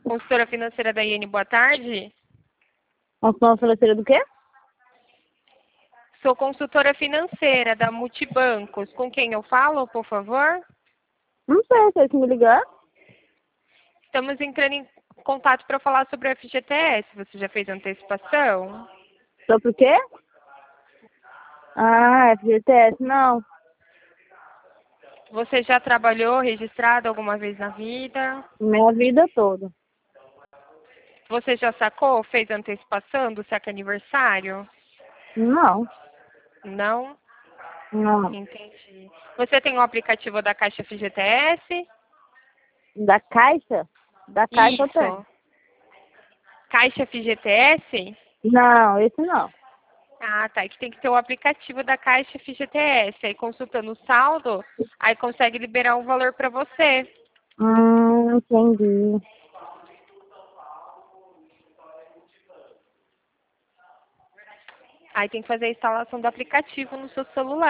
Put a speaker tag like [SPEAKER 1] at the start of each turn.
[SPEAKER 1] Consultora financeira da IN, boa tarde.
[SPEAKER 2] Consultora financeira do quê?
[SPEAKER 1] Sou consultora financeira da Multibancos. Com quem eu falo, por favor?
[SPEAKER 2] Não sei, se me ligar.
[SPEAKER 1] Estamos entrando em contato para falar sobre o FGTS. Você já fez antecipação?
[SPEAKER 2] Sobre o quê? Ah, FGTS, não.
[SPEAKER 1] Você já trabalhou registrado alguma vez na vida?
[SPEAKER 2] Minha vida toda.
[SPEAKER 1] Você já sacou? Fez antecipação do saque aniversário?
[SPEAKER 2] Não,
[SPEAKER 1] Não?
[SPEAKER 2] não.
[SPEAKER 1] Entendi. Você tem o aplicativo da Caixa FGTS?
[SPEAKER 2] Da Caixa? Da Caixa eu tenho.
[SPEAKER 1] Isso. Caixa FGTS?
[SPEAKER 2] Não, esse não.
[SPEAKER 1] Ah, tá. É que tem que ter o aplicativo da Caixa FGTS. Aí consultando o saldo, aí consegue liberar um valor para você.
[SPEAKER 2] Entendi.
[SPEAKER 1] Aí tem que fazer a instalação do aplicativo no seu celular.